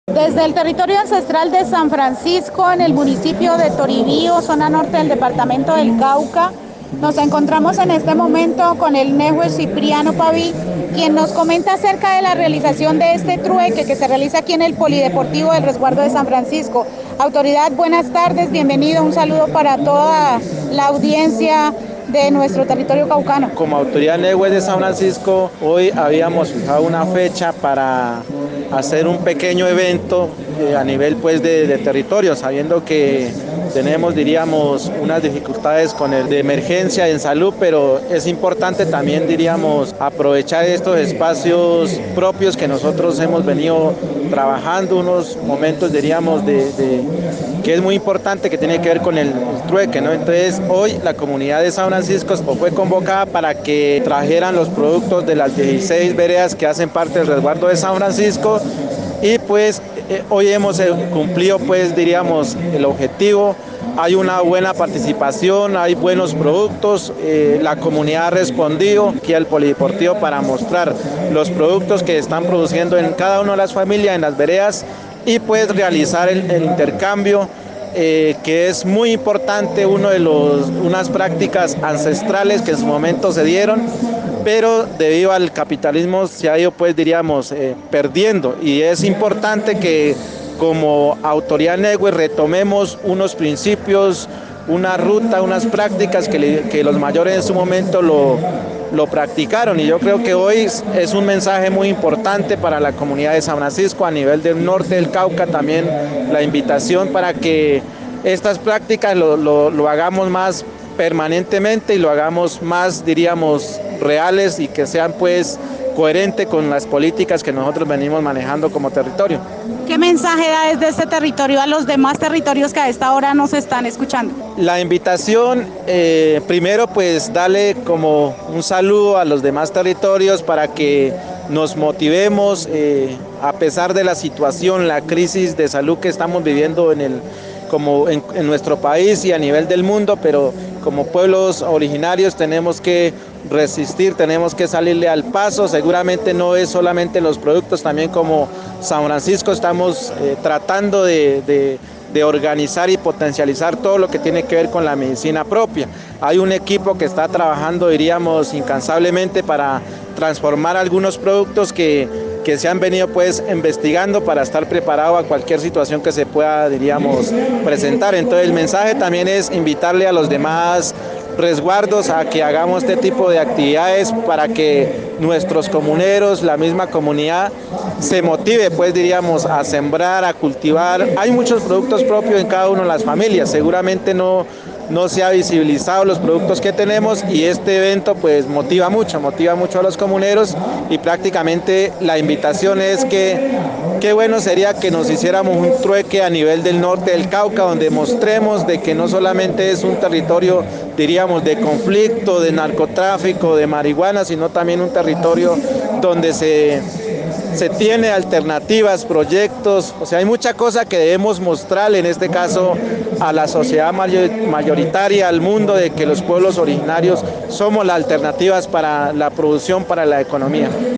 Desde el territorio ancestral de San Francisco, en el municipio de Toribío, zona norte del departamento del Cauca, nos encontramos en este momento con el Nehue Cipriano Paví, quien nos comenta acerca de la realización de este trueque que se realiza aquí en el Polideportivo del Resguardo de San Francisco. Autoridad, buenas tardes, bienvenido, un saludo para toda la audiencia de nuestro territorio caucano. Como autoridad Nehue de San Francisco, hoy habíamos fijado una fecha para hacer un pequeño evento a nivel pues de territorio, sabiendo que tenemos, diríamos, unas dificultades con el de emergencia en salud, pero es importante también, diríamos, aprovechar estos espacios propios que nosotros hemos venido trabajando, unos momentos, diríamos, que es muy importante, que tiene que ver con el trueque, ¿no? Entonces, hoy la comunidad de San Francisco fue convocada para que trajeran los productos de las 16 veredas que hacen parte del resguardo de San Francisco y pues hoy hemos cumplido, pues diríamos, el objetivo. Hay una buena participación, hay buenos productos, la comunidad ha respondido aquí al Polideportivo para mostrar los productos que están produciendo en cada una de las familias, en las veredas, y pues realizar el intercambio, que es muy importante, unas prácticas ancestrales que en su momento se dieron, pero debido al capitalismo se ha ido, pues diríamos, perdiendo, y es importante que como autoridad Nehue retomemos unos principios, una ruta, unas prácticas que los mayores en su momento lo practicaron, y yo creo que hoy es un mensaje muy importante para la comunidad de San Francisco, a nivel del norte del Cauca también la invitación para que estas prácticas lo hagamos más permanentemente y lo hagamos más, diríamos, reales, y que sean pues coherentes con las políticas que nosotros venimos manejando como territorio. ¿Qué mensaje da desde este territorio a los demás territorios que a esta hora nos están escuchando? La invitación, primero pues darle como un saludo a los demás territorios para que nos motivemos, a pesar de la situación, la crisis de salud que estamos viviendo en nuestro país y a nivel del mundo, pero como pueblos originarios tenemos que resistir, tenemos que salirle al paso. Seguramente no es solamente los productos, también como San Francisco estamos tratando de organizar y potencializar todo lo que tiene que ver con la medicina propia. Hay un equipo que está trabajando, diríamos, incansablemente para transformar algunos productos que se han venido pues investigando para estar preparado a cualquier situación que se pueda, diríamos, presentar. Entonces el mensaje también es invitarle a los demás resguardos a que hagamos este tipo de actividades para que nuestros comuneros, la misma comunidad, se motive, pues diríamos, a sembrar, a cultivar. Hay muchos productos propios en cada una de las familias, seguramente no se ha visibilizado los productos que tenemos, y este evento pues motiva mucho a los comuneros, y prácticamente la invitación es que qué bueno sería que nos hiciéramos un trueque a nivel del norte del Cauca, donde mostremos de que no solamente es un territorio, diríamos, de conflicto, de narcotráfico, de marihuana, sino también un territorio donde se tiene alternativas, proyectos, o sea, hay mucha cosa que debemos mostrarle, en este caso a la sociedad mayoritaria, al mundo, de que los pueblos originarios somos las alternativas para la producción, para la economía.